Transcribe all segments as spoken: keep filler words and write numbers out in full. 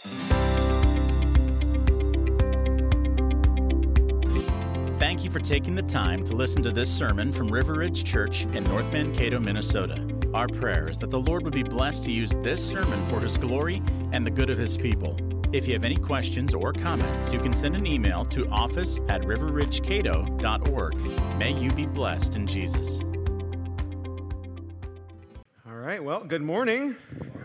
Thank you for taking the time to listen to this sermon from River Ridge Church in North Mankato, Minnesota. Our prayer is that the Lord would be blessed to use this sermon for His glory and the good of His people. If you have any questions or comments, you can send an email to office at river ridge cato dot org. May you be blessed in Jesus. All right, well, good morning.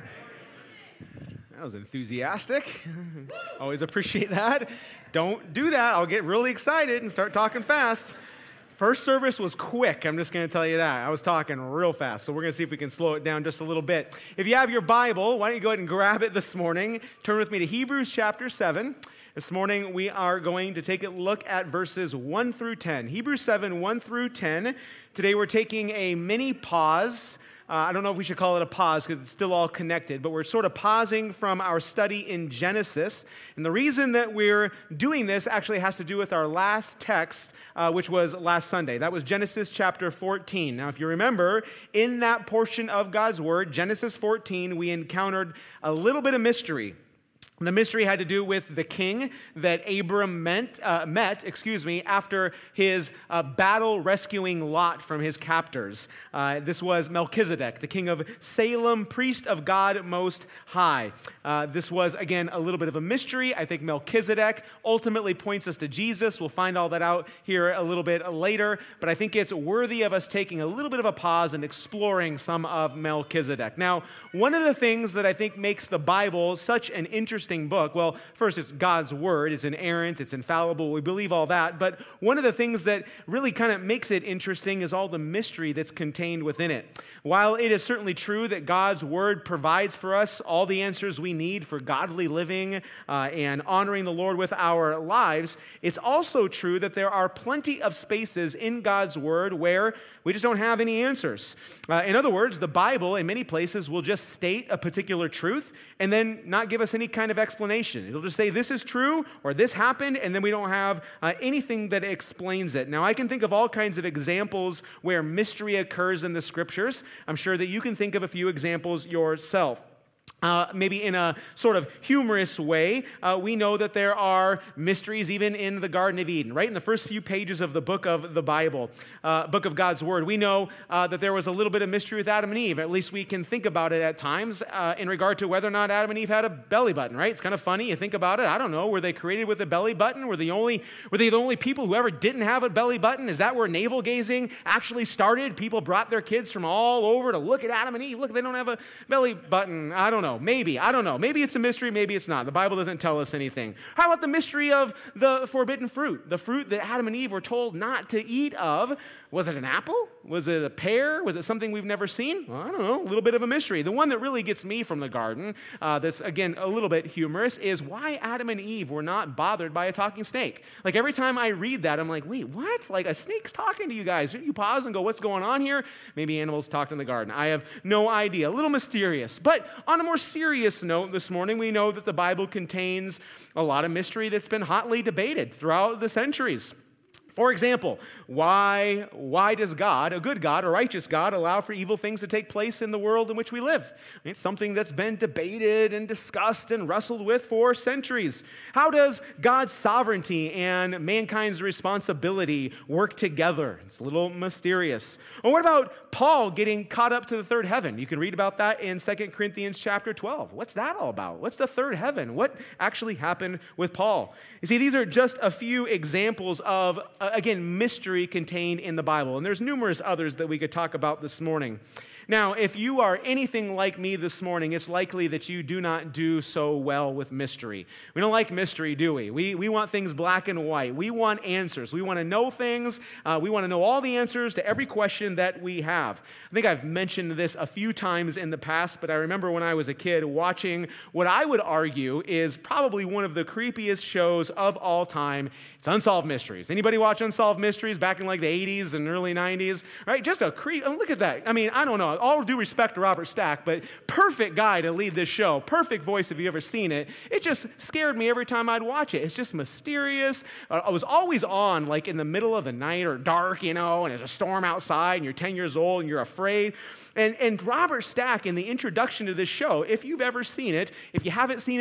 That was enthusiastic. Always appreciate that. Don't do that. I'll get really excited and start talking fast. First service was quick. I'm just going to tell you that. I was talking real fast, so we're going to see if we can slow it down just a little bit. If you have your Bible, why don't you go ahead and grab it this morning. Turn with me to Hebrews chapter seven. This morning, we are going to take a look at verses one through ten. Hebrews seven, one through ten. Today, we're taking a mini pause. Uh, I don't know if we should call it a pause because it's still all connected, but we're sort of pausing from our study in Genesis. And the reason that we're doing this actually has to do with our last text, uh, which was last Sunday. That was Genesis chapter fourteen. Now, if you remember, in that portion of God's Word, Genesis fourteen, we encountered a little bit of mystery. The mystery had to do with the king that Abram met, uh, met excuse me, after his uh, battle rescuing Lot from his captors. Uh, this was Melchizedek, the king of Salem, priest of God Most High. Uh, this was, again, a little bit of a mystery. I think Melchizedek ultimately points us to Jesus. We'll find all that out here a little bit later, but I think it's worthy of us taking a little bit of a pause and exploring some of Melchizedek. Now, one of the things that I think makes the Bible such an interesting book. Well, first, it's God's Word. It's inerrant. It's infallible. We believe all that. But one of the things that really kind of makes it interesting is all the mystery that's contained within it. While it is certainly true that God's Word provides for us all the answers we need for godly living uh, and honoring the Lord with our lives, it's also true that there are plenty of spaces in God's Word where we just don't have any answers. Uh, in other words, the Bible, in many places, will just state a particular truth and then not give us any kind of explanation. It'll just say this is true or this happened, and then we don't have uh, anything that explains it. Now, I can think of all kinds of examples where mystery occurs in the Scriptures. I'm sure that you can think of a few examples yourself. Uh, maybe in a sort of humorous way, uh, we know that there are mysteries even in the Garden of Eden, right? In the first few pages of the book of the Bible, uh, book of God's Word, we know uh, that there was a little bit of mystery with Adam and Eve. At least we can think about it at times uh, in regard to whether or not Adam and Eve had a belly button, right? It's kind of funny. You think about it. I don't know. Were they created with a belly button? Were the only were they the only people who ever didn't have a belly button? Is that where navel gazing actually started? People brought their kids from all over to look at Adam and Eve. Look, they don't have a belly button. I don't know. Maybe. I don't know. Maybe it's a mystery. Maybe it's not. The Bible doesn't tell us anything. How about the mystery of the forbidden fruit? The fruit that Adam and Eve were told not to eat of. Was it an apple? Was it a pear? Was it something we've never seen? Well, I don't know. A little bit of a mystery. The one that really gets me from the garden, uh, that's, again, a little bit humorous, is why Adam and Eve were not bothered by a talking snake. Like, every time I read that, I'm like, wait, what? Like, a snake's talking to you guys. You pause and go, what's going on here? Maybe animals talked in the garden. I have no idea. A little mysterious. But on a more serious note this morning, we know that the Bible contains a lot of mystery that's been hotly debated throughout the centuries. For example, why, why does God, a good God, a righteous God, allow for evil things to take place in the world in which we live? It's something that's been debated and discussed and wrestled with for centuries. How does God's sovereignty and mankind's responsibility work together? It's a little mysterious. Or what about Paul getting caught up to the third heaven? You can read about that in Second Corinthians chapter twelve. What's that all about? What's the third heaven? What actually happened with Paul? You see, these are just a few examples of Uh, again, mystery contained in the Bible. And there's numerous others that we could talk about this morning. Now, if you are anything like me this morning, it's likely that you do not do so well with mystery. We don't like mystery, do we? We, we want things black and white. We want answers. We want to know things. Uh, we want to know all the answers to every question that we have. I think I've mentioned this a few times in the past, but I remember when I was a kid watching what I would argue is probably one of the creepiest shows of all time. It's Unsolved Mysteries. Anybody watch Unsolved Mysteries back in like the eighties and early nineties? Right? Just a creep. Oh, look at that. I mean, I don't know. All due respect to Robert Stack, but perfect guy to lead this show. Perfect voice if you've ever seen it. It just scared me every time I'd watch it. It's just mysterious. Uh, I was always on like in the middle of the night or dark, you know, and there's a storm outside and you're ten years old and you're afraid. And, and Robert Stack in the introduction to this show, if you've ever seen it, if you haven't seen it, don't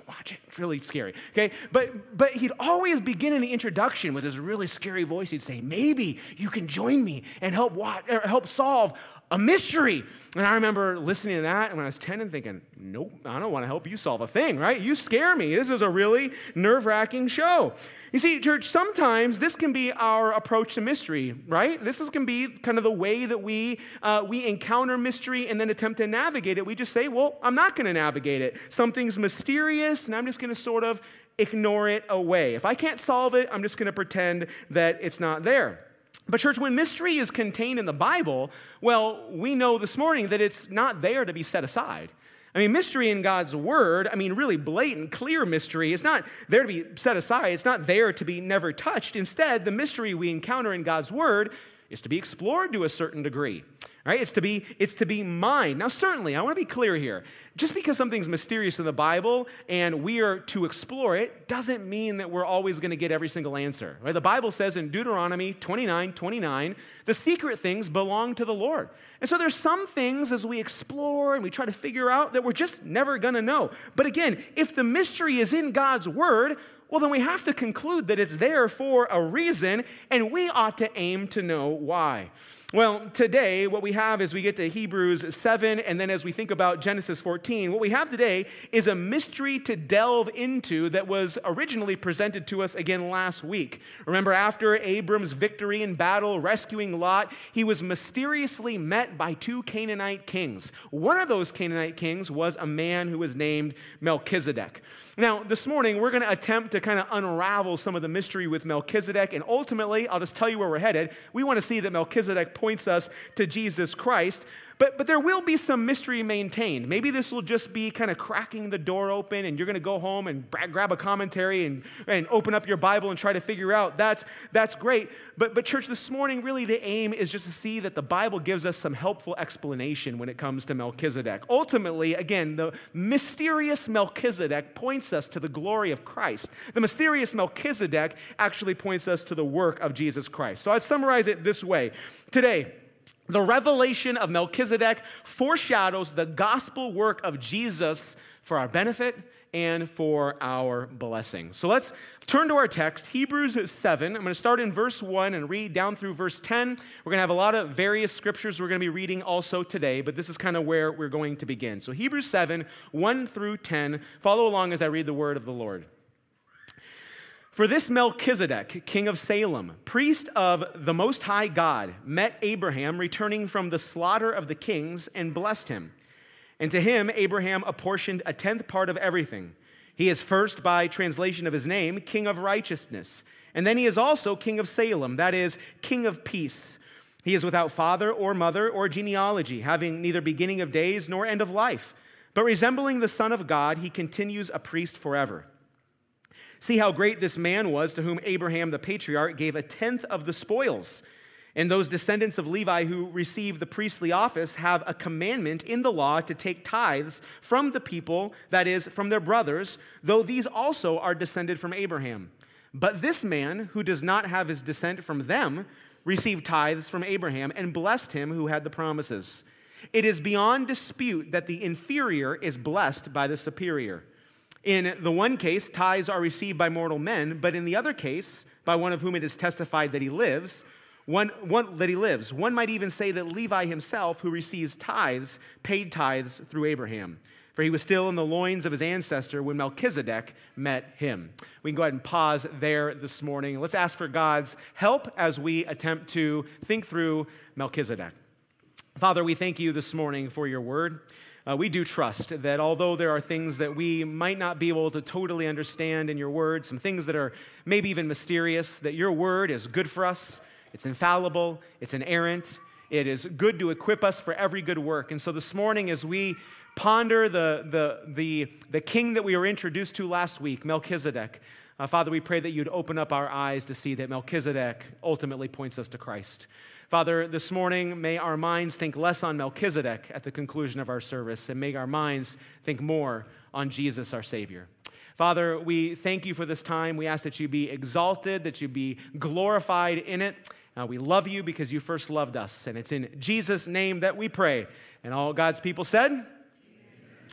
don't watch it. It's really scary, okay? But but he'd always begin in the introduction with his really scary voice. He'd say, maybe you can join me and help watch, or help solve a mystery. And I remember listening to that when I was ten and thinking, nope, I don't want to help you solve a thing, right? You scare me. This is a really nerve-wracking show. You see, church, sometimes this can be our approach to mystery, right? This is, can be kind of the way that we, uh, we encounter mystery and then attempt to navigate it. We just say, well, I'm not going to navigate it. Something's mysterious, and I'm just going to sort of ignore it away. If I can't solve it, I'm just going to pretend that it's not there. But church, when mystery is contained in the Bible, well, we know this morning that it's not there to be set aside. I mean, mystery in God's word, I mean, really blatant, clear mystery, is not there to be set aside. It's not there to be never touched. Instead, the mystery we encounter in God's word is to be explored to a certain degree. Right? It's to be, it's to be mined. Now, certainly, I want to be clear here. Just because something's mysterious in the Bible and we are to explore it doesn't mean that we're always going to get every single answer. Right? The Bible says in Deuteronomy twenty-nine twenty-nine, the secret things belong to the Lord. And so there's some things as we explore and we try to figure out that we're just never going to know. But again, if the mystery is in God's word, well, then we have to conclude that it's there for a reason, and we ought to aim to know why. Well, today, what we have is we get to Hebrews seven, and then as we think about Genesis fourteen, what we have today is a mystery to delve into that was originally presented to us again last week. Remember, after Abram's victory in battle, rescuing Lot, he was mysteriously met by two Canaanite kings. One of those Canaanite kings was a man who was named Melchizedek. Now, this morning, we're going to attempt to kind of unravel some of the mystery with Melchizedek, and ultimately, I'll just tell you where we're headed. We want to see that Melchizedek points us to Jesus Christ, but, but there will be some mystery maintained. Maybe this will just be kind of cracking the door open, and you're going to go home and grab a commentary and, and open up your Bible and try to figure out. That's, that's great. But, but church, this morning, really the aim is just to see that the Bible gives us some helpful explanation when it comes to Melchizedek. Ultimately, again, the mysterious Melchizedek points us to the glory of Christ. The mysterious Melchizedek actually points us to the work of Jesus Christ. So I'd summarize it this way. Today, the revelation of Melchizedek foreshadows the gospel work of Jesus for our benefit and for our blessing. So let's turn to our text, Hebrews seven. I'm going to start in verse one and read down through verse ten. We're going to have a lot of various scriptures we're going to be reading also today, but this is kind of where we're going to begin. So Hebrews seven, one through ten. Follow along as I read the word of the Lord. For this Melchizedek, king of Salem, priest of the Most High God, met Abraham returning from the slaughter of the kings and blessed him. And to him Abraham apportioned a tenth part of everything. He is first, by translation of his name, king of righteousness. And then he is also king of Salem, that is, king of peace. He is without father or mother or genealogy, having neither beginning of days nor end of life. But resembling the Son of God, he continues a priest forever. See how great this man was, to whom Abraham the patriarch gave a tenth of the spoils. And those descendants of Levi who receive the priestly office have a commandment in the law to take tithes from the people, that is, from their brothers, though these also are descended from Abraham. But this man, who does not have his descent from them, received tithes from Abraham and blessed him who had the promises. It is beyond dispute that the inferior is blessed by the superior. In the one case, tithes are received by mortal men, but in the other case, by one of whom it is testified that he lives, one, one that he lives. One might even say that Levi himself, who receives tithes, paid tithes through Abraham, for he was still in the loins of his ancestor when Melchizedek met him. We can go ahead and pause there this morning. Let's ask for God's help as we attempt to think through Melchizedek. Father, we thank you this morning for your word. Uh, we do trust that although there are things that we might not be able to totally understand in your word, some things that are maybe even mysterious, that your word is good for us, it's infallible, it's inerrant, it is good to equip us for every good work. And so this morning as we ponder the, the, the, the king that we were introduced to last week, Melchizedek, uh, Father, we pray that you'd open up our eyes to see that Melchizedek ultimately points us to Christ. Father, this morning, may our minds think less on Melchizedek at the conclusion of our service, and may our minds think more on Jesus, our Savior. Father, we thank you for this time. We ask that you be exalted, that you be glorified in it. Uh, we love you because you first loved us, and it's in Jesus' name that we pray. And all God's people said, Amen.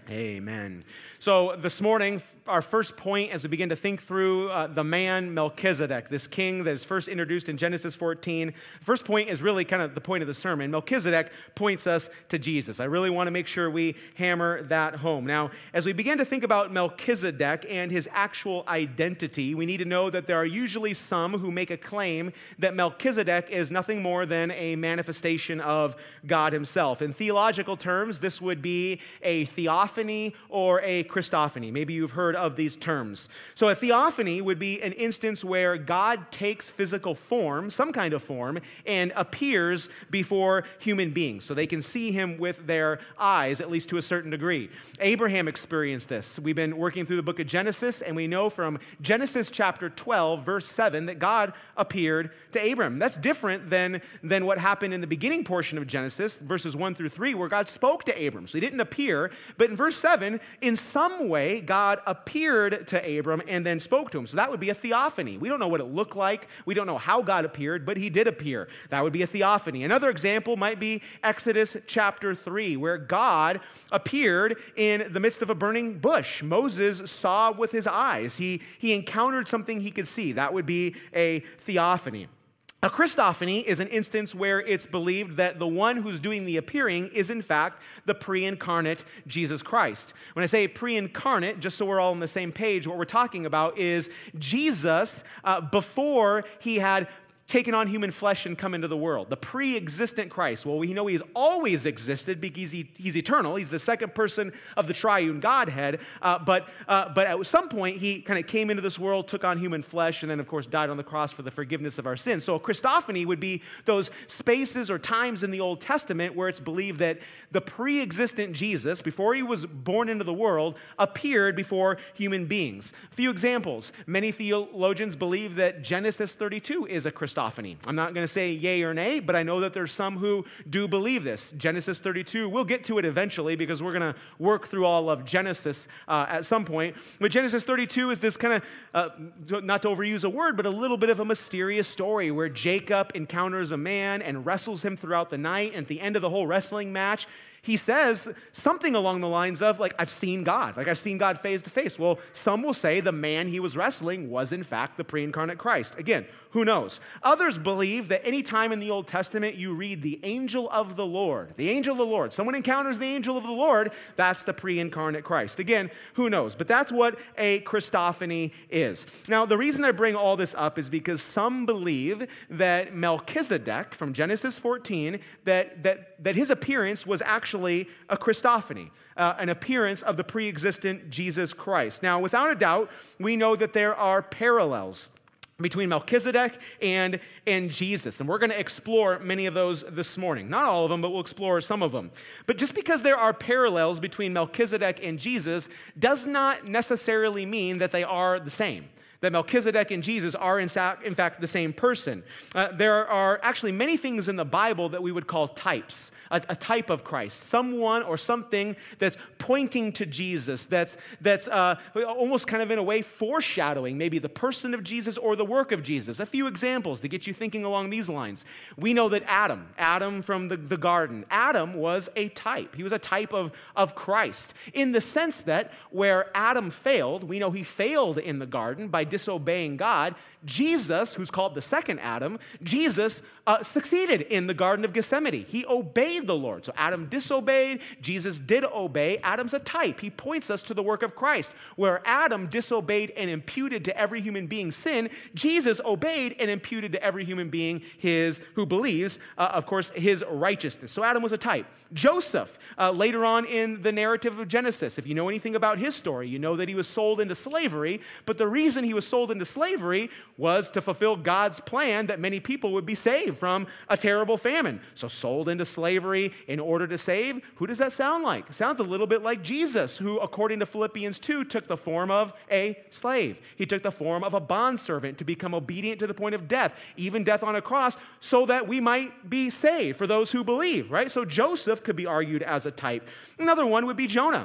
Amen. So this morning, our first point as we begin to think through uh, the man Melchizedek, this king that is first introduced in Genesis fourteen. First point is really kind of the point of the sermon. Melchizedek points us to Jesus. I really want to make sure we hammer that home. Now, as we begin to think about Melchizedek and his actual identity, we need to know that there are usually some who make a claim that Melchizedek is nothing more than a manifestation of God himself. In theological terms, this would be a theophany or a Christophany. Maybe you've heard of these terms. So a theophany would be an instance where God takes physical form, some kind of form, and appears before human beings so they can see him with their eyes, at least to a certain degree. Abraham experienced this. We've been working through the book of Genesis, and we know from Genesis chapter twelve, verse seven, that God appeared to Abram. That's different than, than what happened in the beginning portion of Genesis, verses one through three, where God spoke to Abram. So he didn't appear, but in verse seven, in some way, God appeared to Abram and then spoke to him. So that would be a theophany. We don't know what it looked like. We don't know how God appeared, but he did appear. That would be a theophany. Another example might be Exodus chapter three, where God appeared in the midst of a burning bush. Moses saw with his eyes. He, he encountered something he could see. That would be a theophany. A Christophany is an instance where it's believed that the one who's doing the appearing is, in fact, the pre-incarnate Jesus Christ. When I say pre-incarnate, just so we're all on the same page, what we're talking about is Jesus uh, before he had taken on human flesh and come into the world. The pre-existent Christ. Well, we know he's always existed because he, he's eternal. He's the second person of the triune Godhead. Uh, but, uh, but at some point, he kind of came into this world, took on human flesh, and then, of course, died on the cross for the forgiveness of our sins. So a Christophany would be those spaces or times in the Old Testament where it's believed that the pre-existent Jesus, before he was born into the world, appeared before human beings. A few examples. Many theologians believe that Genesis thirty-two is a Christophany. I'm not going to say yay or nay, but I know that there's some who do believe this. Genesis thirty-two, we'll get to it eventually because we're going to work through all of Genesis uh, at some point. But Genesis thirty-two is this kind of, uh, not to overuse a word, but a little bit of a mysterious story where Jacob encounters a man and wrestles him throughout the night. And at the end of the whole wrestling match, he says something along the lines of, like, I've seen God. Like, I've seen God face to face. Well, some will say the man he was wrestling was, in fact, the pre-incarnate Christ. Again, who knows? Others believe that any time in the Old Testament you read the angel of the Lord, the angel of the Lord, someone encounters the angel of the Lord, that's the pre-incarnate Christ. Again, who knows? But that's what a Christophany is. Now, the reason I bring all this up is because some believe that Melchizedek from Genesis fourteen, that, that, that his appearance was actually a Christophany, uh, an appearance of the pre-existent Jesus Christ. Now, without a doubt, we know that there are parallels between Melchizedek and, and Jesus. And we're going to explore many of those this morning. Not all of them, but we'll explore some of them. But just because there are parallels between Melchizedek and Jesus does not necessarily mean that they are the same. That Melchizedek and Jesus are, in fact, the same person. Uh, there are actually many things in the Bible that we would call types, a, a type of Christ, someone or something that's pointing to Jesus, that's, that's uh, almost kind of in a way foreshadowing maybe the person of Jesus or the work of Jesus. A few examples to get you thinking along these lines. We know that Adam, Adam from the, the garden, Adam was a type. He was a type of, of Christ in the sense that where Adam failed, we know he failed in the garden by disobeying God. Jesus, who's called the second Adam, Jesus uh, succeeded in the Garden of Gethsemane. He obeyed the Lord. So Adam disobeyed, Jesus did obey. Adam's a type. He points us to the work of Christ. Where Adam disobeyed and imputed to every human being sin, Jesus obeyed and imputed to every human being his, who believes, uh, of course, his righteousness. So Adam was a type. Joseph, uh, later on in the narrative of Genesis, if you know anything about his story, you know that he was sold into slavery, but the reason he was sold into slavery was to fulfill God's plan that many people would be saved from a terrible famine. So sold into slavery in order to save. Who does that sound like? It sounds a little bit like Jesus, who, according to Philippians two, took the form of a slave. He took the form of a bondservant to become obedient to the point of death, even death on a cross, so that we might be saved for those who believe, right? So Joseph could be argued as a type. Another one would be Jonah.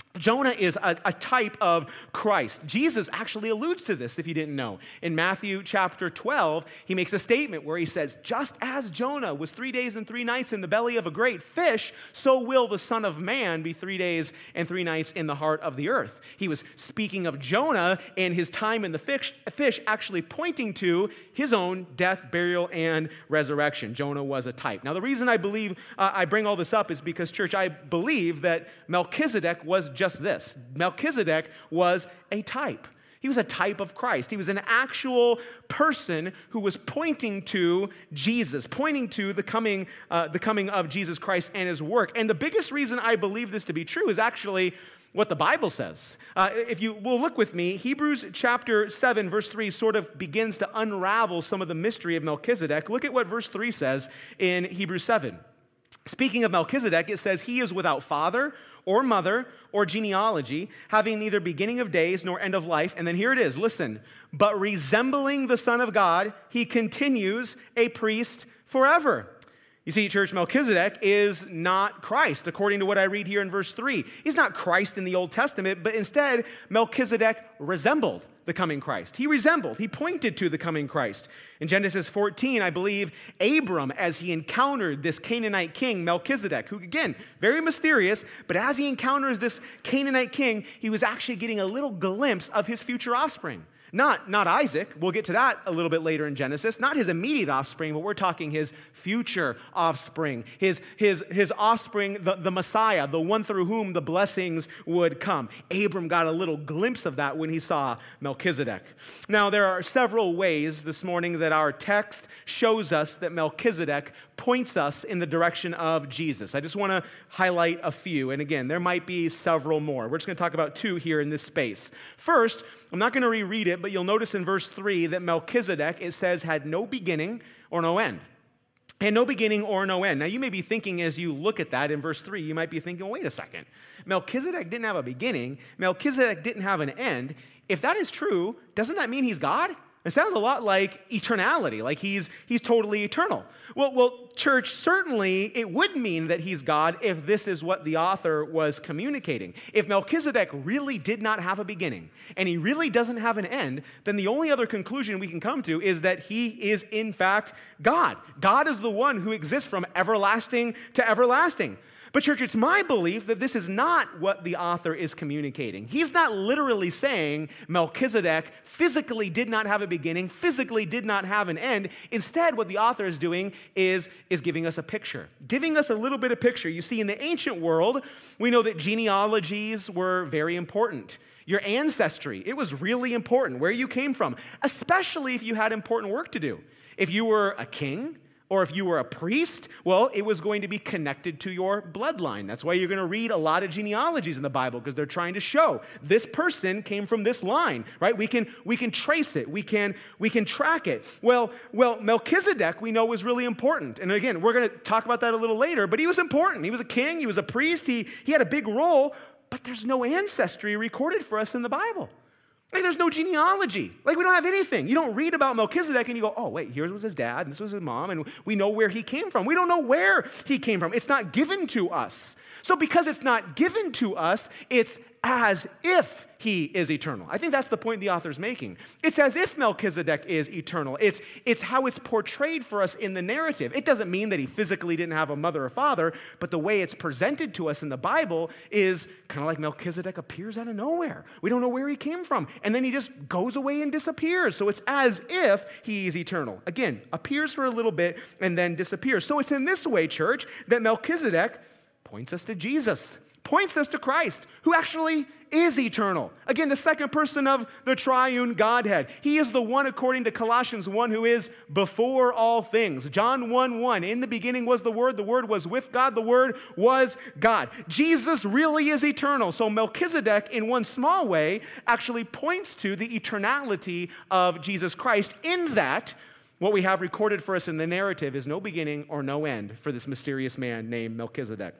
Jonah is a, a type of Christ. Jesus actually alludes to this, if you didn't know. In Matthew chapter twelve, he makes a statement where he says, just as Jonah was three days and three nights in the belly of a great fish, so will the Son of Man be three days and three nights in the heart of the earth. He was speaking of Jonah and his time in the fish, fish actually pointing to his own death, burial, and resurrection. Jonah was a type. Now, the reason I believe uh, I bring all this up is because, church, I believe that Melchizedek was just this. Melchizedek was a type. He was a type of Christ. He was an actual person who was pointing to Jesus, pointing to the coming, uh, the coming of Jesus Christ and his work. And the biggest reason I believe this to be true is actually what the Bible says. Uh, if you will look with me, Hebrews chapter seven, verse three sort of begins to unravel some of the mystery of Melchizedek. Look at what verse three says in Hebrews seven. Speaking of Melchizedek, it says, he is without father or mother or genealogy, having neither beginning of days nor end of life. And then here it is, listen. But resembling the Son of God, he continues a priest forever. You see, church, Melchizedek is not Christ, according to what I read here in verse three. He's not Christ in the Old Testament, but instead, Melchizedek resembled the coming Christ. He resembled, he pointed to the coming Christ. In Genesis fourteen, I believe, Abram, as he encountered this Canaanite king, Melchizedek, who, again, very mysterious, but as he encounters this Canaanite king, he was actually getting a little glimpse of his future offspring. Not, not Isaac, we'll get to that a little bit later in Genesis, not his immediate offspring, but we're talking his future offspring, his, his, his offspring, the, the Messiah, the one through whom the blessings would come. Abram got a little glimpse of that when he saw Melchizedek. Now, there are several ways this morning that our text shows us that Melchizedek points us in the direction of Jesus. I just want to highlight a few, and again, there might be several more. We're just going to talk about two here in this space. First, I'm not going to reread it, but you'll notice in verse three that Melchizedek, it says, had no beginning or no end. And no beginning or no end. Now, you may be thinking as you look at that in verse three, you might be thinking, wait a second. Melchizedek didn't have a beginning. Melchizedek didn't have an end. If that is true, doesn't that mean he's God? It sounds a lot like eternality, like he's, he's totally eternal. Well, well, church, certainly it would mean that he's God if this is what the author was communicating. If Melchizedek really did not have a beginning and he really doesn't have an end, then the only other conclusion we can come to is that he is in fact God. God is the one who exists from everlasting to everlasting. But church, it's my belief that this is not what the author is communicating. He's not literally saying Melchizedek physically did not have a beginning, physically did not have an end. Instead, what the author is doing is, is giving us a picture, giving us a little bit of picture. You see, in the ancient world, we know that genealogies were very important. Your ancestry, it was really important, where you came from, especially if you had important work to do. If you were a king, or if you were a priest, well, it was going to be connected to your bloodline. That's why you're going to read a lot of genealogies in the Bible, because they're trying to show this person came from this line, right? We can, we can trace it. We can, we can track it. Well, well, Melchizedek, we know, was really important. And again, we're going to talk about that a little later, but he was important. He was a king. He was a priest. He, he had a big role, but there's no ancestry recorded for us in the Bible. Like, there's no genealogy. Like, we don't have anything. You don't read about Melchizedek and you go, oh, wait, here was his dad, and this was his mom, and we know where he came from. We don't know where he came from. It's not given to us. So because it's not given to us, it's as if he is eternal. I think that's the point the author's making. It's as if Melchizedek is eternal. It's, it's how it's portrayed for us in the narrative. It doesn't mean that he physically didn't have a mother or father, but the way it's presented to us in the Bible is kind of like Melchizedek appears out of nowhere. We don't know where he came from, and then he just goes away and disappears. So it's as if he is eternal. Again, appears for a little bit and then disappears. So it's in this way, church, that Melchizedek points us to Jesus, points us to Christ, who actually is eternal. Again, the second person of the triune Godhead. He is the one, according to Colossians one, who is before all things. John one one, in the beginning was the Word, the Word was with God, the Word was God. Jesus really is eternal. So Melchizedek, in one small way, actually points to the eternality of Jesus Christ, in that what we have recorded for us in the narrative is no beginning or no end for this mysterious man named Melchizedek.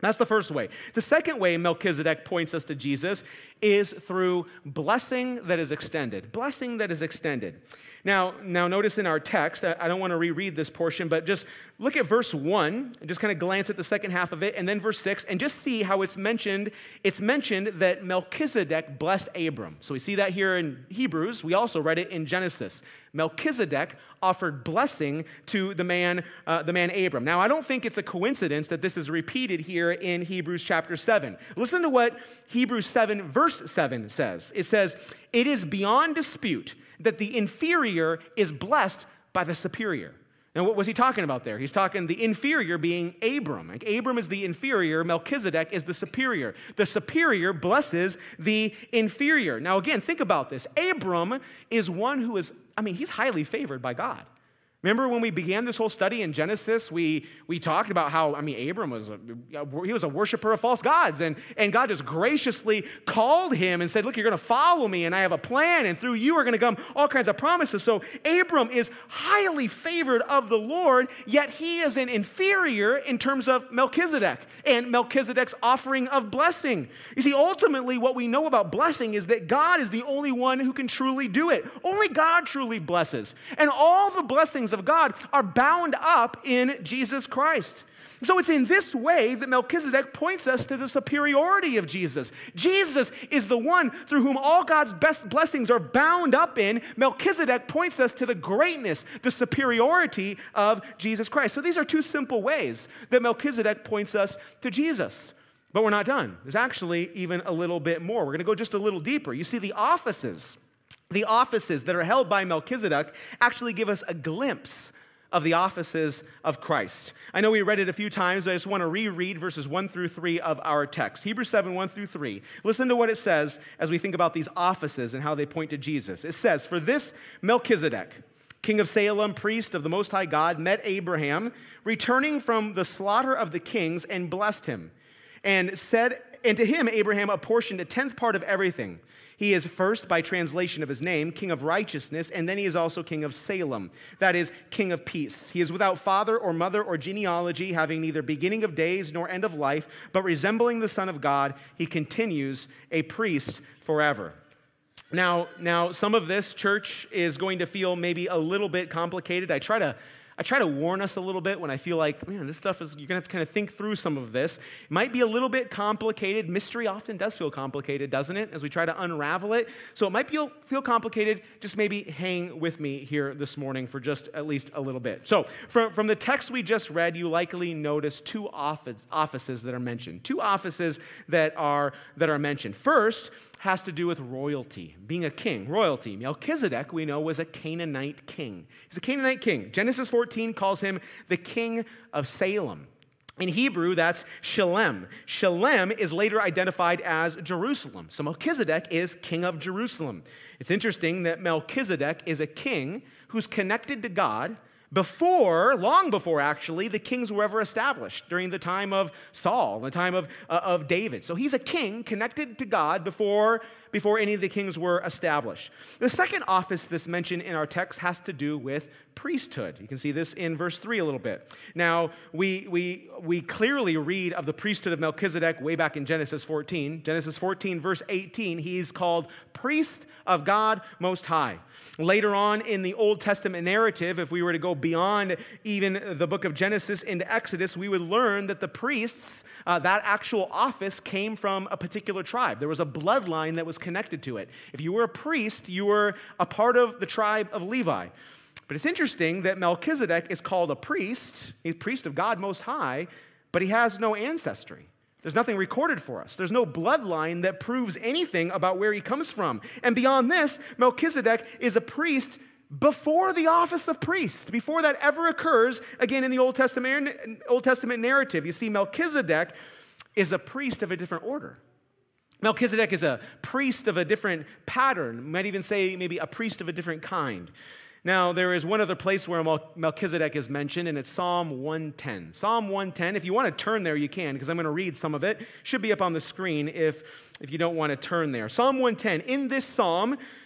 That's the first way. The second way Melchizedek points us to Jesus is through blessing that is extended. Blessing that is extended. Now, now notice in our text, I don't want to reread this portion, but just look at verse one, and just kind of glance at the second half of it, and then verse six, and just see how it's mentioned. It's mentioned that Melchizedek blessed Abram. So we see that here in Hebrews. We also read it in Genesis. Melchizedek offered blessing to the man, uh, the man Abram. Now, I don't think it's a coincidence that this is repeated here in Hebrews chapter seven. Listen to what Hebrews seven, verse seven says. It says, "It is beyond dispute that the inferior is blessed by the superior." Now, what was he talking about there? He's talking the inferior being Abram. Like Abram is the inferior, Melchizedek is the superior. The superior blesses the inferior. Now, again, think about this. Abram is one who is, I mean, he's highly favored by God. Remember when we began this whole study in Genesis, we, we talked about how, I mean, Abram was a, he was a worshiper of false gods, and, and God just graciously called him and said, look, you're going to follow me, and I have a plan, and through you are going to come all kinds of promises. So Abram is highly favored of the Lord, yet he is an inferior in terms of Melchizedek and Melchizedek's offering of blessing. You see, ultimately, what we know about blessing is that God is the only one who can truly do it. Only God truly blesses. And all the blessings of God are bound up in Jesus Christ. So it's in this way that Melchizedek points us to the superiority of Jesus. Jesus is the one through whom all God's best blessings are bound up in. Melchizedek points us to the greatness, the superiority of Jesus Christ. So these are two simple ways that Melchizedek points us to Jesus. But we're not done. There's actually even a little bit more. We're going to go just a little deeper. You see, the offices The offices that are held by Melchizedek actually give us a glimpse of the offices of Christ. I know we read it a few times, but I just want to reread verses one through three of our text. Hebrews seven, one through three. Listen to what it says as we think about these offices and how they point to Jesus. It says, "For this Melchizedek, king of Salem, priest of the Most High God, met Abraham, returning from the slaughter of the kings, and blessed him, and said, and to him Abraham apportioned a tenth part of everything. He is first, by translation of his name, King of Righteousness, and then he is also King of Salem, that is, King of Peace. He is without father or mother or genealogy, having neither beginning of days nor end of life, but resembling the Son of God, he continues a priest forever." Now, now, some of this, church, is going to feel maybe a little bit complicated. I try to I try to warn us a little bit when I feel like, man, this stuff is, you're going to have to kind of think through some of this. It might be a little bit complicated. Mystery often does feel complicated, doesn't it, as we try to unravel it? So it might feel, feel complicated. Just maybe hang with me here this morning for just at least a little bit. So from, from the text we just read, you likely notice two office, offices that are mentioned. Two offices that are, that are mentioned. First has to do with royalty, being a king, royalty. Melchizedek, we know, was a Canaanite king. He's a Canaanite king. Genesis fourteen calls him the king of Salem. In Hebrew, that's Shalem. Shalem is later identified as Jerusalem. So Melchizedek is king of Jerusalem. It's interesting that Melchizedek is a king who's connected to God before, long before actually, the kings were ever established during the time of Saul, the time of, uh, of David. So he's a king connected to God before, before any of the kings were established. The second office that's mentioned in our text has to do with priesthood. You can see this in verse three a little bit. Now, we, we, we clearly read of the priesthood of Melchizedek way back in Genesis fourteen. Genesis fourteen, verse eighteen, he's called priest of God Most High. Later on in the Old Testament narrative, if we were to go beyond even the book of Genesis into Exodus, we would learn that the priests, uh, that actual office came from a particular tribe. There was a bloodline that was connected to it. If you were a priest, you were a part of the tribe of Levi. But it's interesting that Melchizedek is called a priest, a priest of God Most High, but he has no ancestry. There's nothing recorded for us. There's no bloodline that proves anything about where he comes from. And beyond this, Melchizedek is a priest before the office of priest, before that ever occurs, again, in the Old Testament, Old Testament narrative. You see, Melchizedek is a priest of a different order. Melchizedek is a priest of a different pattern. You might even say maybe a priest of a different kind. Now, there is one other place where Melchizedek is mentioned, and it's Psalm one ten. Psalm one ten, if you want to turn there, you can, because I'm going to read some of it. It should be up on the screen if, if you don't want to turn there. Psalm one ten, in this psalm,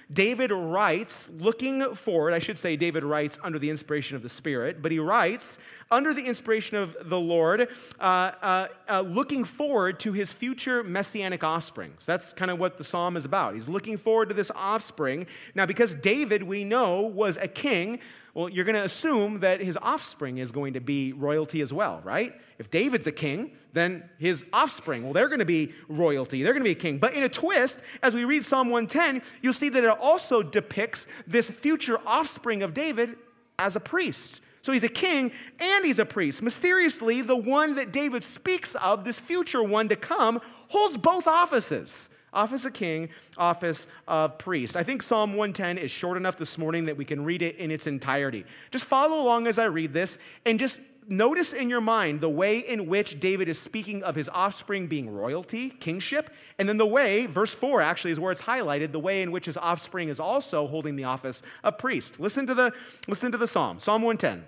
David writes, looking forward, I should say David writes under the inspiration of the Spirit, but he writes under the inspiration of the Lord, uh, uh, uh, looking forward to his future messianic offspring. So that's kind of what the psalm is about. He's looking forward to this offspring. Now, because David, we know, was a king, well, you're going to assume that his offspring is going to be royalty as well, right? If David's a king, then his offspring, well, they're going to be royalty. They're going to be a king. But in a twist, as we read Psalm one ten, you'll see that it also depicts this future offspring of David as a priest. So he's a king and he's a priest. Mysteriously, the one that David speaks of, this future one to come, holds both offices. Office of king, office of priest. I think Psalm one ten is short enough this morning that we can read it in its entirety. Just follow along as I read this and just notice in your mind the way in which David is speaking of his offspring being royalty, kingship, and then the way, verse four actually is where it's highlighted, the way in which his offspring is also holding the office of priest. Listen to the, listen to the psalm, Psalm one ten.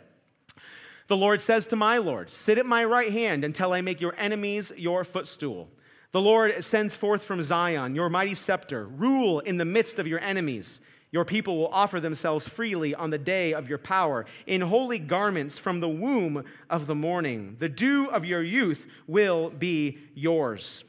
The Lord says to my Lord, sit at my right hand until I make your enemies your footstool. The Lord sends forth from Zion your mighty scepter. Rule in the midst of your enemies. Your people will offer themselves freely on the day of your power, in holy garments from the womb of the morning. The dew of your youth will be yours.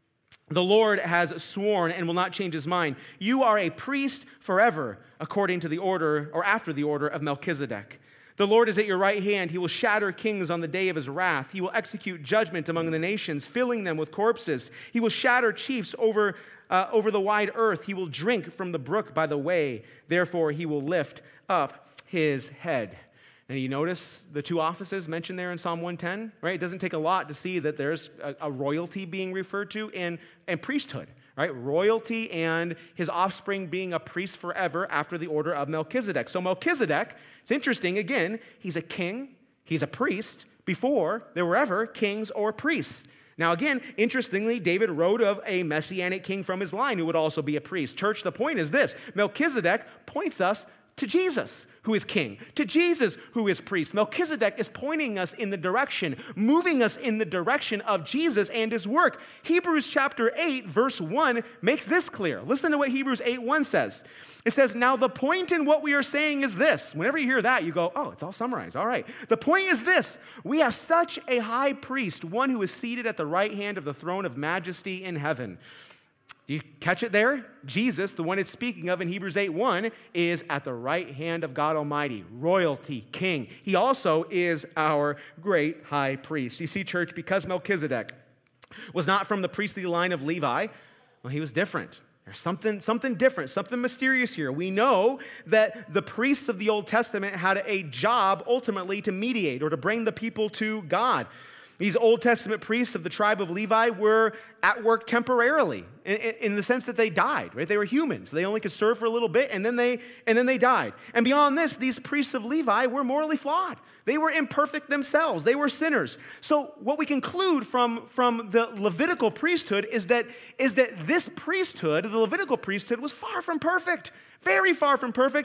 The Lord has sworn and will not change his mind. You are a priest forever, according to the order, or after the order of Melchizedek. The Lord is at your right hand. He will shatter kings on the day of his wrath. He will execute judgment among the nations, filling them with corpses. He will shatter chiefs over, uh, over the wide earth. He will drink from the brook by the way. Therefore, he will lift up his head. And you notice the two offices mentioned there in Psalm one ten, right? It doesn't take a lot to see that there's a, a royalty being referred to and, and priesthood. Right? Royalty and his offspring being a priest forever after the order of Melchizedek. So Melchizedek, it's interesting, again, he's a king, he's a priest before there were ever kings or priests. Now again, interestingly, David wrote of a messianic king from his line who would also be a priest. Church, the point is this: Melchizedek points us to Jesus, who is king, to Jesus, who is priest. Melchizedek is pointing us in the direction, moving us in the direction of Jesus and his work. Hebrews chapter eight, verse one makes this clear. Listen to what Hebrews eight one says. It says, now the point in what we are saying is this. Whenever you hear that, you go, oh, it's all summarized. All right. The point is this: we have such a high priest, one who is seated at the right hand of the throne of majesty in heaven. You catch it there? Jesus, the one it's speaking of in Hebrews eight one, is at the right hand of God Almighty, royalty, king. He also is our great high priest. You see, church, because Melchizedek was not from the priestly line of Levi, well, he was different. There's something, something different, something mysterious here. We know that the priests of the Old Testament had a job ultimately to mediate or to bring the people to God. These Old Testament priests of the tribe of Levi were at work temporarily in, in the sense that they died, right? They were humans. They only could serve for a little bit, and then they and then they died. And beyond this, these priests of Levi were morally flawed. They were imperfect themselves. They were sinners. So what we conclude from, from the Levitical priesthood is that, is that this priesthood, the Levitical priesthood, was far from perfect, very far from perfect,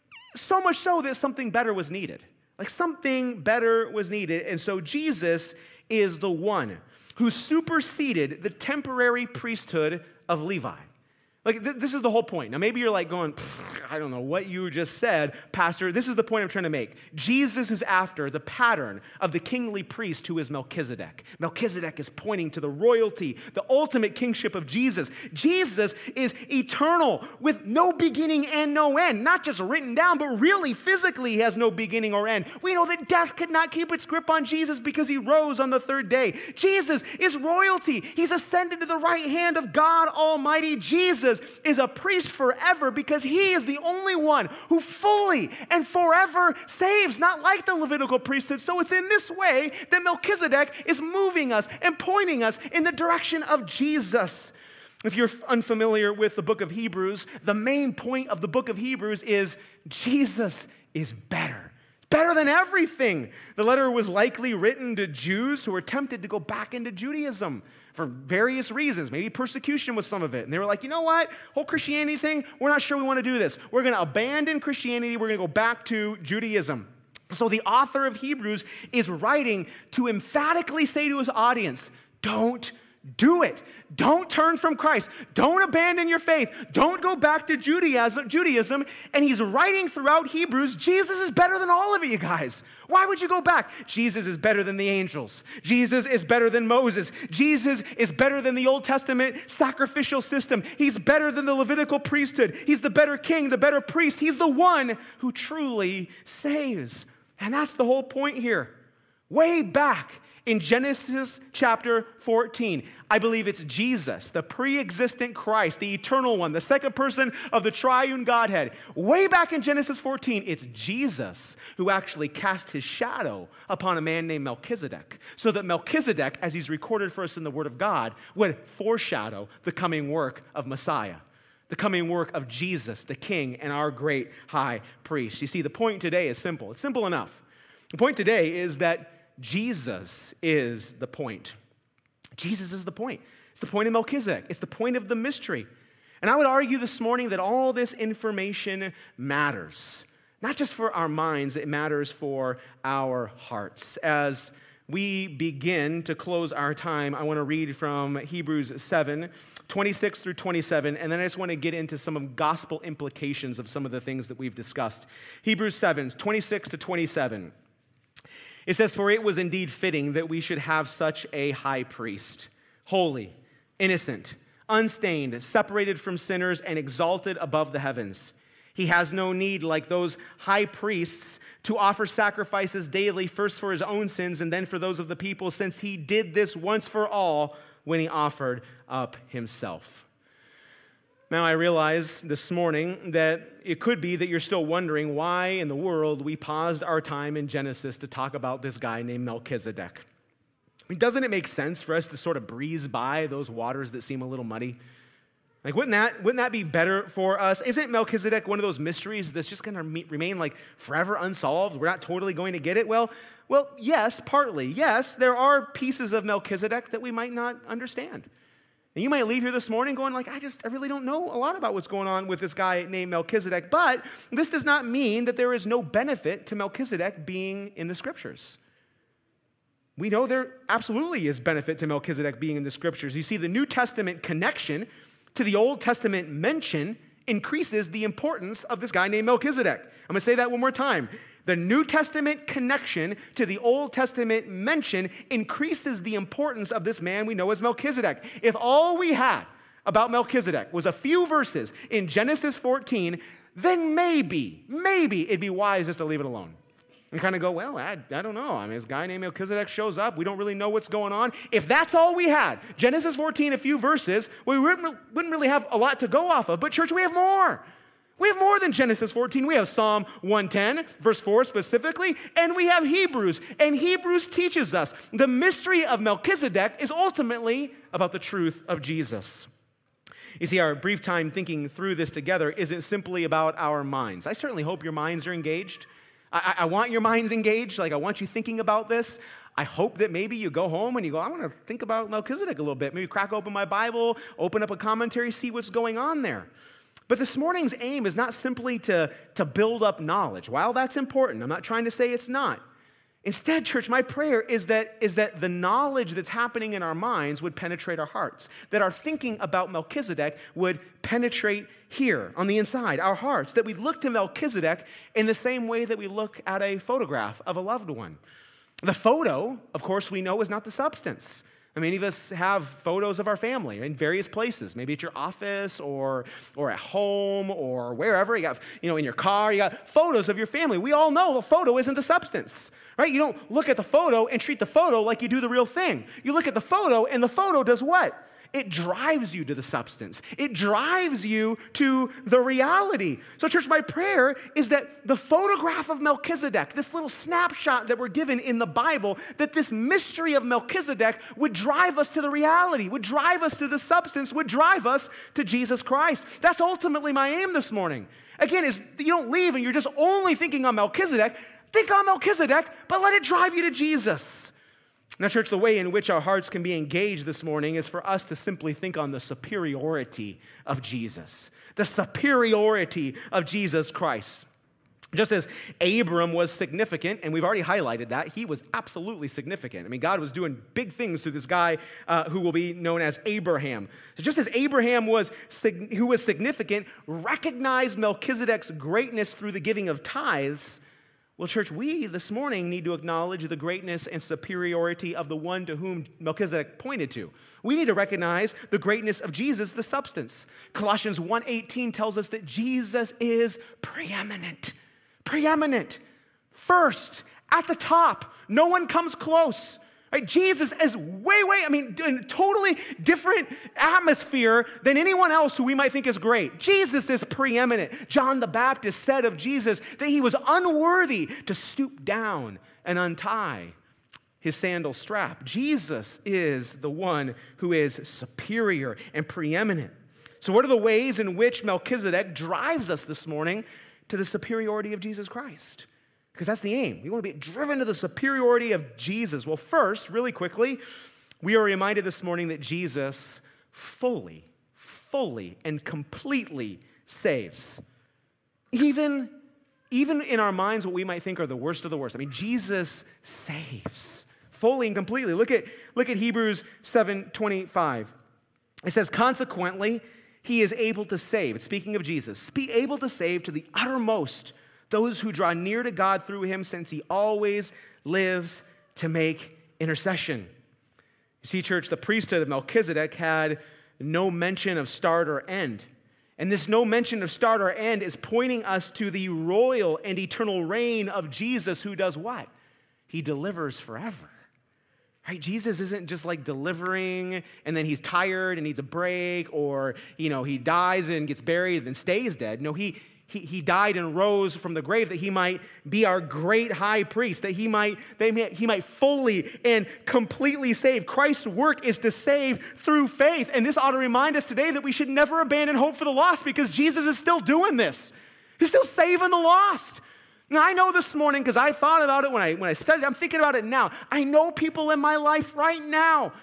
so much so that something better was needed. Like something better was needed. And so Jesus is the one who superseded the temporary priesthood of Levi. Like, th- this is the whole point. Now, maybe you're like going, I don't know what you just said, Pastor. This is the point I'm trying to make. Jesus is after the pattern of the kingly priest who is Melchizedek. Melchizedek is pointing to the royalty, the ultimate kingship of Jesus. Jesus is eternal with no beginning and no end. Not just written down, but really physically he has no beginning or end. We know that death could not keep its grip on Jesus because he rose on the third day. Jesus is royalty. He's ascended to the right hand of God Almighty. Jesus is a priest forever because he is the only one who fully and forever saves, not like the Levitical priesthood. So it's in this way that Melchizedek is moving us and pointing us in the direction of Jesus. If you're unfamiliar with the book of Hebrews, the main point of the book of Hebrews is Jesus is better. Better than everything. The letter was likely written to Jews who were tempted to go back into Judaism for various reasons. Maybe persecution was some of it. And they were like, you know what? Whole Christianity thing, we're not sure we want to do this. We're going to abandon Christianity. We're going to go back to Judaism. So the author of Hebrews is writing to emphatically say to his audience, don't Do it. Don't turn from Christ. Don't abandon your faith. Don't go back to Judaism. Judaism. And he's writing throughout Hebrews, Jesus is better than all of you guys. Why would you go back? Jesus is better than the angels. Jesus is better than Moses. Jesus is better than the Old Testament sacrificial system. He's better than the Levitical priesthood. He's the better king, the better priest. He's the one who truly saves. And that's the whole point here. Way back in Genesis chapter fourteen, I believe it's Jesus, the pre-existent Christ, the eternal one, the second person of the triune Godhead. Way back in Genesis fourteen, it's Jesus who actually cast his shadow upon a man named Melchizedek, so that Melchizedek, as he's recorded for us in the Word of God, would foreshadow the coming work of Messiah, the coming work of Jesus, the King and our great high priest. You see, the point today is simple. It's simple enough. The point today is that Jesus is the point. Jesus is the point. It's the point of Melchizedek. It's the point of the mystery. And I would argue this morning that all this information matters. Not just for our minds, it matters for our hearts. As we begin to close our time, I want to read from Hebrews seven, twenty-six through twenty-seven, and then I just want to get into some of gospel implications of some of the things that we've discussed. Hebrews seven, twenty-six to twenty-seven. It says, "For it was indeed fitting that we should have such a high priest, holy, innocent, unstained, separated from sinners, and exalted above the heavens. He has no need, like those high priests, to offer sacrifices daily, first for his own sins and then for those of the people, since he did this once for all when he offered up himself." Now, I realize this morning that it could be that you're still wondering why in the world we paused our time in Genesis to talk about this guy named Melchizedek. I mean, doesn't it make sense for us to sort of breeze by those waters that seem a little muddy? Like, wouldn't that, wouldn't that be better for us? Isn't Melchizedek one of those mysteries that's just going to remain like forever unsolved? We're not totally going to get it? Well, well, yes, partly. Yes, there are pieces of Melchizedek that we might not understand. And you might leave here this morning going like, I just, I really don't know a lot about what's going on with this guy named Melchizedek. But this does not mean that there is no benefit to Melchizedek being in the Scriptures. We know there absolutely is benefit to Melchizedek being in the Scriptures. You see, the New Testament connection to the Old Testament mention increases the importance of this guy named Melchizedek. I'm going to say that one more time. The New Testament connection to the Old Testament mention increases the importance of this man we know as Melchizedek. If all we had about Melchizedek was a few verses in Genesis fourteen, then maybe, maybe it'd be wise just to leave it alone. And kind of go, well, I, I don't know. I mean, this guy named Melchizedek shows up. We don't really know what's going on. If that's all we had, Genesis fourteen, a few verses, we wouldn't, wouldn't really have a lot to go off of. But church, we have more. We have more than Genesis fourteen. We have Psalm one ten, verse four specifically, and we have Hebrews. And Hebrews teaches us the mystery of Melchizedek is ultimately about the truth of Jesus. You see, our brief time thinking through this together isn't simply about our minds. I certainly hope your minds are engaged. I, I want your minds engaged. Like, I want you thinking about this. I hope that maybe you go home and you go, I want to think about Melchizedek a little bit. Maybe crack open my Bible, open up a commentary, see what's going on there. But this morning's aim is not simply to, to build up knowledge. While that's important, I'm not trying to say it's not. Instead, church, my prayer is that, is that the knowledge that's happening in our minds would penetrate our hearts, that our thinking about Melchizedek would penetrate here on the inside, our hearts, that we look to Melchizedek in the same way that we look at a photograph of a loved one. The photo, of course, we know is not the substance. I mean, many of us have photos of our family in various places, maybe at your office or, or at home or wherever. You got, you know, in your car, you got photos of your family. We all know the photo isn't the substance, right? You don't look at the photo and treat the photo like you do the real thing. You look at the photo and the photo does what? It drives you to the substance. It drives you to the reality. So, church, my prayer is that the photograph of Melchizedek, this little snapshot that we're given in the Bible, that this mystery of Melchizedek would drive us to the reality, would drive us to the substance, would drive us to Jesus Christ. That's ultimately my aim this morning. Again, is you don't leave and you're just only thinking on Melchizedek. Think on Melchizedek, but let it drive you to Jesus. Now, church, the way in which our hearts can be engaged this morning is for us to simply think on the superiority of Jesus, the superiority of Jesus Christ. Just as Abram was significant, and we've already highlighted that, he was absolutely significant. I mean, God was doing big things through this guy uh, who will be known as Abraham. So just as Abraham was, who was significant, recognized Melchizedek's greatness through the giving of tithes, well, church, we this morning need to acknowledge the greatness and superiority of the one to whom Melchizedek pointed to. We need to recognize the greatness of Jesus, the substance. Colossians one eighteen tells us that Jesus is preeminent. Preeminent, first, at the top. No one comes close. Right? Jesus is way, way, I mean, in a totally different atmosphere than anyone else who we might think is great. Jesus is preeminent. John the Baptist said of Jesus that he was unworthy to stoop down and untie his sandal strap. Jesus is the one who is superior and preeminent. So what are the ways in which Melchizedek drives us this morning to the superiority of Jesus Christ? Because that's the aim. We want to be driven to the superiority of Jesus. Well, first, really quickly, we are reminded this morning that Jesus fully, fully, and completely saves. Even, even in our minds, what we might think are the worst of the worst. I mean, Jesus saves fully and completely. Look at, look at Hebrews seven twenty-five. It says, consequently, he is able to save. It's speaking of Jesus. Be able to save to the uttermost those who draw near to God through him, since he always lives to make intercession. You see, church, the priesthood of Melchizedek had no mention of start or end. And this no mention of start or end is pointing us to the royal and eternal reign of Jesus, who does what? He delivers forever. Right? Jesus isn't just like delivering and then he's tired and needs a break, or, you know, he dies and gets buried and then stays dead. No, he, he, he died and rose from the grave that he might be our great high priest, that he might, they may, he might fully and completely save. Christ's work is to save through faith. And this ought to remind us today that we should never abandon hope for the lost, because Jesus is still doing this. He's still saving the lost. Now, I know this morning, because I thought about it when I, when I studied, I'm thinking about it now. I know people in my life right now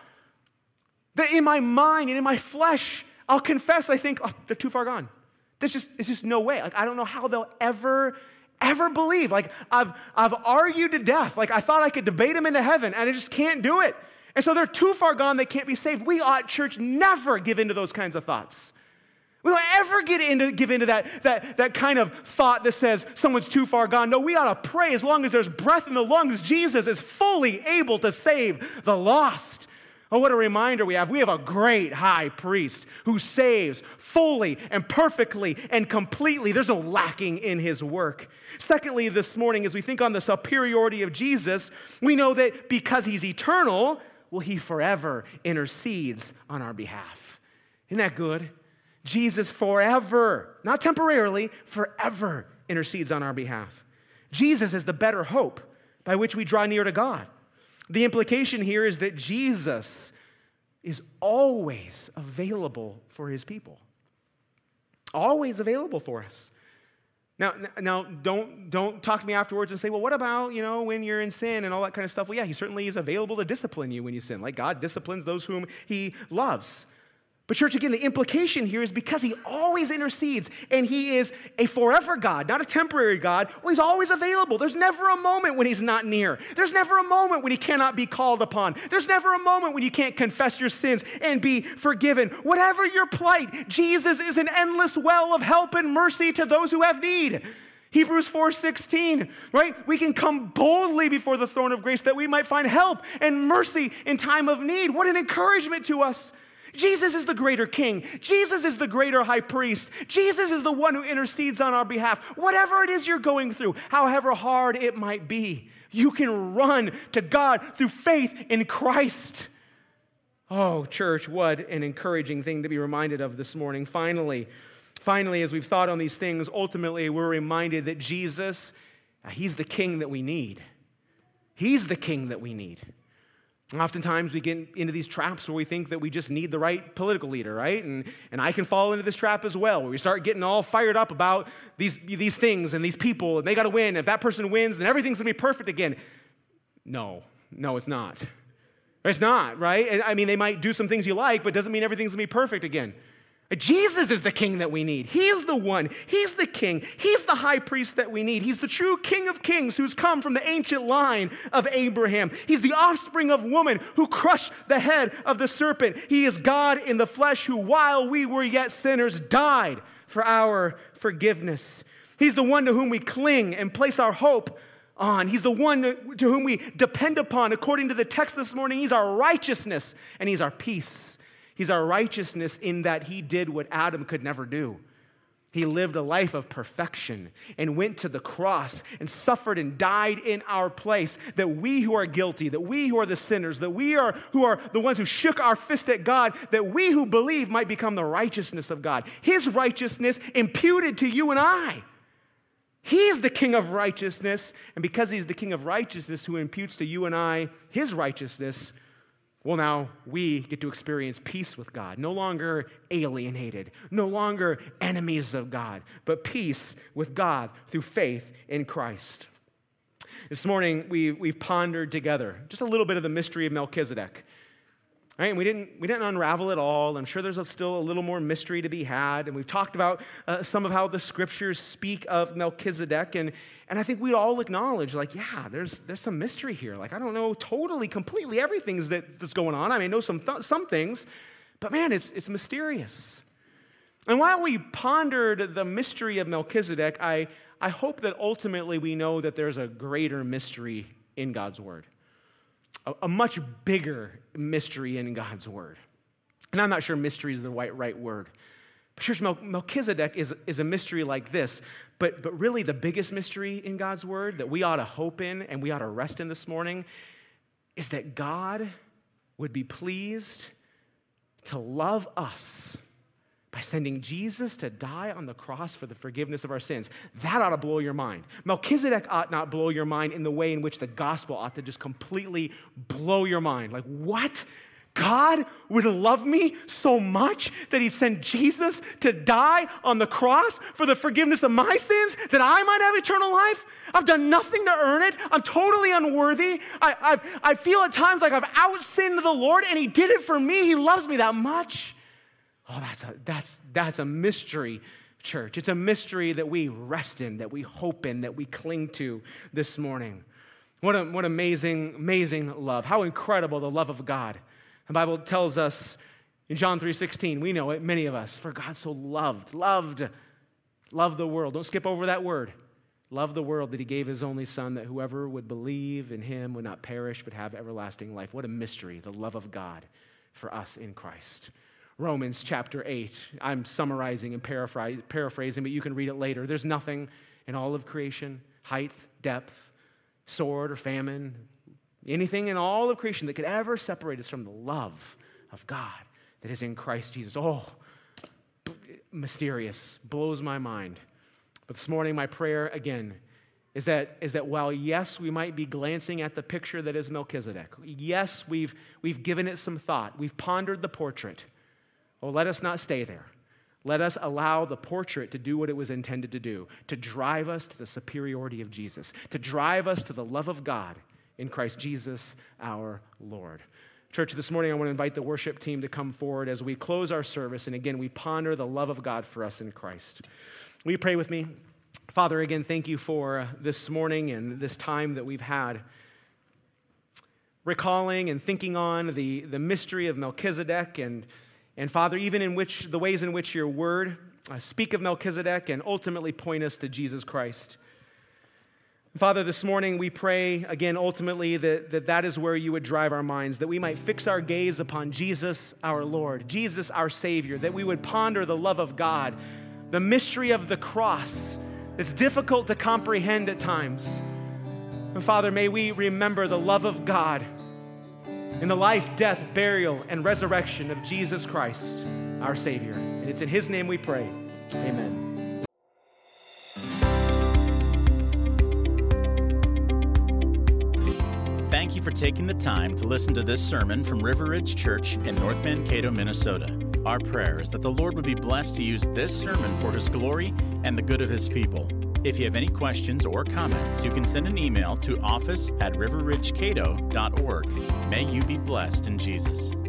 that in my mind and in my flesh, I'll confess, I think, oh, they're too far gone. There's just, it's just no way. Like, I don't know how they'll ever, ever believe. Like, I've, I've argued to death. Like, I thought I could debate them into heaven, and I just can't do it. And so they're too far gone, they can't be saved. We ought, church, never give into those kinds of thoughts. We don't ever get into, give into that, that, that kind of thought that says someone's too far gone. No, we ought to pray as long as there's breath in the lungs. Jesus is fully able to save the lost. Oh, what a reminder we have. We have a great high priest who saves fully and perfectly and completely. There's no lacking in his work. Secondly, this morning, as we think on the superiority of Jesus, we know that because he's eternal, well, he forever intercedes on our behalf. Isn't that good? Jesus forever, not temporarily, forever intercedes on our behalf. Jesus is the better hope by which we draw near to God. The implication here is that Jesus is always available for his people. Always available for us. Now, now don't, don't talk to me afterwards and say, well, what about, you know, when you're in sin and all that kind of stuff? Well, yeah, he certainly is available to discipline you when you sin. Like God disciplines those whom he loves. But church, again, the implication here is because he always intercedes and he is a forever God, not a temporary God, well, he's always available. There's never a moment when he's not near. There's never a moment when he cannot be called upon. There's never a moment when you can't confess your sins and be forgiven. Whatever your plight, Jesus is an endless well of help and mercy to those who have need. Hebrews four sixteen, right? We can come boldly before the throne of grace that we might find help and mercy in time of need. What an encouragement to us. Jesus is the greater king. Jesus is the greater high priest. Jesus is the one who intercedes on our behalf. Whatever it is you're going through, however hard it might be, you can run to God through faith in Christ. Oh, church, what an encouraging thing to be reminded of this morning. Finally, finally, as we've thought on these things, ultimately we're reminded that Jesus, he's the king that we need. He's the king that we need. Oftentimes we get into these traps where we think that we just need the right political leader, right? And, and I can fall into this trap as well, where we start getting all fired up about these, these things and these people, and they got to win. If that person wins, then everything's going to be perfect again. No, no, it's not. It's not, right? I mean, they might do some things you like, but it doesn't mean everything's going to be perfect again. Jesus is the king that we need. He's the one. He's the king. He's the high priest that we need. He's the true King of Kings who's come from the ancient line of Abraham. He's the offspring of woman who crushed the head of the serpent. He is God in the flesh who, while we were yet sinners, died for our forgiveness. He's the one to whom we cling and place our hope on. He's the one to whom we depend upon. According to the text this morning, he's our righteousness and he's our peace. He's our righteousness in that he did what Adam could never do. He lived a life of perfection and went to the cross and suffered and died in our place, that we who are guilty, that we who are the sinners, that we are who are the ones who shook our fist at God, that we who believe might become the righteousness of God. His righteousness imputed to you and I. He's the King of righteousness, and because he's the King of righteousness who imputes to you and I his righteousness, well, now we get to experience peace with God. No longer alienated, no longer enemies of God, but peace with God through faith in Christ. This morning, we, we've pondered together just a little bit of the mystery of Melchizedek. Right? And we didn't, we didn't unravel it all. I'm sure there's a, still a little more mystery to be had. And we've talked about uh, some of how the scriptures speak of Melchizedek. And, and I think we all acknowledge, like, yeah, there's, there's some mystery here. Like, I don't know totally, completely everything that, that's going on. I mean, I know some, th- some things, but man, it's, it's mysterious. And while we pondered the mystery of Melchizedek, I, I hope that ultimately we know that there's a greater mystery in God's word. A much bigger mystery in God's word. And I'm not sure mystery is the right, right word. But church, Mel- Melchizedek is, is a mystery like this, but, but really the biggest mystery in God's word that we ought to hope in and we ought to rest in this morning is that God would be pleased to love us by sending Jesus to die on the cross for the forgiveness of our sins. That ought to blow your mind. Melchizedek ought not blow your mind in the way in which the gospel ought to just completely blow your mind. Like, what? God would love me so much that he'd send Jesus to die on the cross for the forgiveness of my sins, that I might have eternal life? I've done nothing to earn it. I'm totally unworthy. I, I've, I feel at times like I've out-sinned the Lord, and he did it for me. He loves me that much. Oh, that's a, that's, that's a mystery, church. It's a mystery that we rest in, that we hope in, that we cling to this morning. What, a, what amazing, amazing love. How incredible the love of God. The Bible tells us in John three sixteen, we know it, many of us, for God so loved, loved, loved the world. Don't skip over that word. Loved the world that he gave his only son, that whoever would believe in him would not perish but have everlasting life. What a mystery, the love of God for us in Christ. Romans chapter eight. I'm summarizing and paraphrasing, but you can read it later. There's nothing in all of creation, height, depth, sword or famine, anything in all of creation that could ever separate us from the love of God that is in Christ Jesus. Oh, mysterious, blows my mind. But this morning, my prayer again is that, is that while, yes, we might be glancing at the picture that is Melchizedek, yes, we've, we've given it some thought, we've pondered the portrait. Well, let us not stay there. Let us allow the portrait to do what it was intended to do, to drive us to the superiority of Jesus, to drive us to the love of God in Christ Jesus our Lord. Church, this morning I want to invite the worship team to come forward as we close our service, and again, we ponder the love of God for us in Christ. Will you pray with me? Father, again, thank you for this morning and this time that we've had, recalling and thinking on the, the mystery of Melchizedek, and And Father, even in which the ways in which your word uh, speak of Melchizedek and ultimately point us to Jesus Christ. Father, this morning we pray again ultimately that, that that is where you would drive our minds, that we might fix our gaze upon Jesus our Lord, Jesus our Savior, that we would ponder the love of God, the mystery of the cross. It's difficult to comprehend at times. And Father, may we remember the love of God in the life, death, burial, and resurrection of Jesus Christ, our Savior. And it's in his name we pray. Amen. Thank you for taking the time to listen to this sermon from River Ridge Church in North Mankato, Minnesota. Our prayer is that the Lord would be blessed to use this sermon for his glory and the good of his people. If you have any questions or comments, you can send an email to office at river ridge cato dot org. May you be blessed in Jesus.